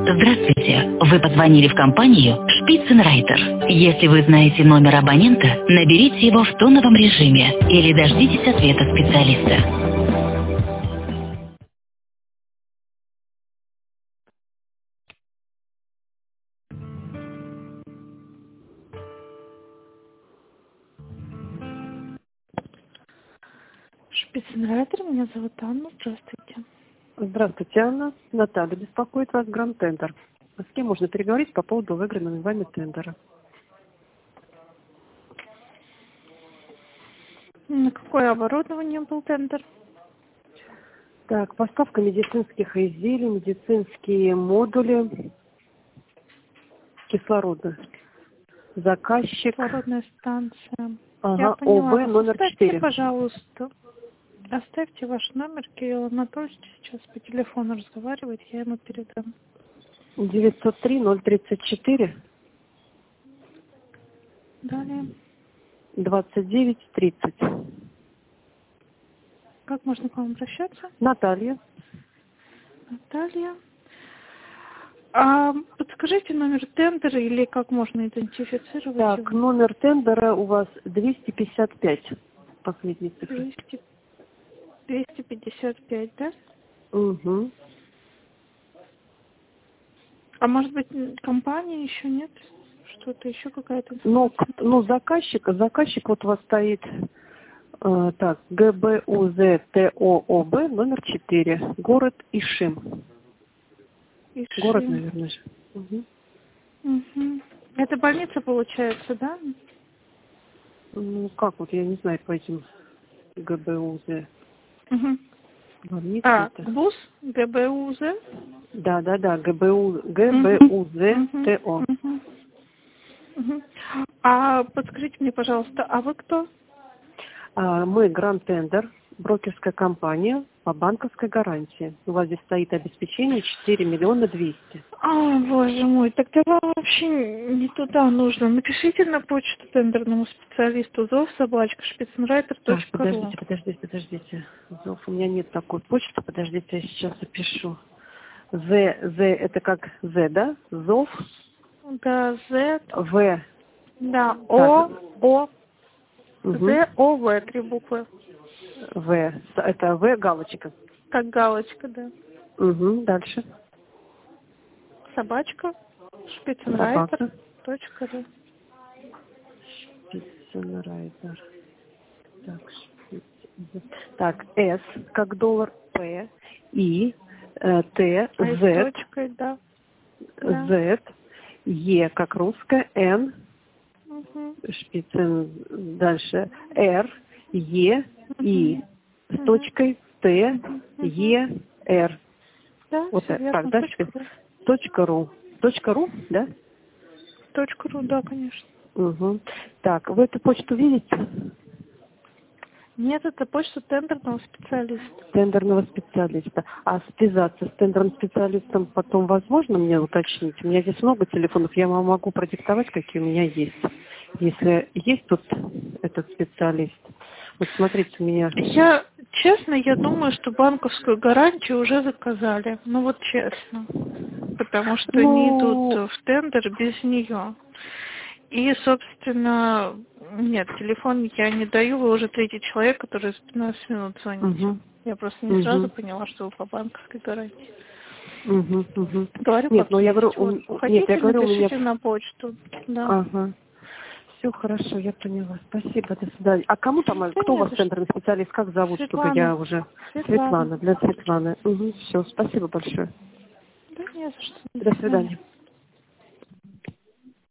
Здравствуйте. Вы позвонили в компанию Spitzenreiter. Если вы знаете номер абонента, наберите его в тоновом режиме или дождитесь ответа специалиста. Spitzenreiter, меня зовут Анна. Здравствуйте. Здравствуйте, Анна. Наталья беспокоит вас, Гранд Тендер. С кем можно переговорить по поводу выигранного вами тендера? На какое оборудование был тендер? Так, поставка медицинских изделий, медицинские модули, кислорода. Заказчик. Кислородная станция. Ага, Я поняла. ОВ номер 4. Пожалуйста. Оставьте ваш номер. Кирилл Анатольевич сейчас по телефону разговаривает. Я ему передам. 903-034. Далее. 29-30. Как можно к вам обращаться? Наталья. Наталья. А подскажите номер тендера или как можно идентифицировать Так, его? номер тендера у вас 255. Последний цифр. 255, да? Угу. А может быть, компания еще нет? Что-то еще какая-то информация? Ну, заказчик вот у вас стоит, так, ГБУЗТООБ номер 4, город Ишим. Ишим. Город, наверное же. Угу. Угу. Это больница получается, да? Ну, как вот, я не знаю по этим ГБУЗ. Угу. Больница это. ГБУЗ? ГБУЗ? Да, ГБУЗТО. Угу. Угу. А подскажите мне, пожалуйста, а вы кто? Мы Гранд Тендер, брокерская компания по банковской гарантии. У вас здесь стоит обеспечение 4 миллиона 200. Боже мой, тогда вам вообще не туда нужно. Напишите на почту тендерному специалисту zov@spitzenreiter.ru. Подождите. Зов, у меня нет такой почты. Подождите, я сейчас запишу. Это как З, да? Зов. Да, Z. В. Да, Так. О. Угу. З, О, В, 3 буквы. В. Это В, галочка. Как галочка, да. Угу. Дальше. Собачка. Spitzenreiter.ru. Spitzenreiter. Так, С как доллар, П, И, Т, З. Точкой, да. З, Е как русская, Н, Угу. Шпицен, дальше Р, Е, И, с точкой Т, Е, Р. Да, Вот все так, верно. дальше. .ру. .ру, да? .ру, да, конечно. Угу. Так, вы эту почту видите? Нет, это почта тендерного специалиста. Тендерного специалиста. А связаться с тендерным специалистом потом возможно мне уточнить? У меня здесь много телефонов, я вам могу продиктовать, какие у меня есть. Если есть тут этот специалист. Вот смотрите, у меня... Честно, я думаю, что банковскую гарантию уже заказали. Ну вот честно. Потому что не идут в тендер без нее. И, собственно, нет, телефон я не даю, вы уже третий человек, который 15 минут звонит. Я просто не сразу поняла, что вы по банковской гарантии. Говорю, нет, но я говорю, хотите, напишите у меня... на почту. Да. Ага. Все хорошо, я поняла. Спасибо, до свидания. А кому там, кто у вас тендерный специалист, как зовут, Светлана. чтобы я уже... Светлана, для Светланы. Все, спасибо большое. Да не за что. До свидания.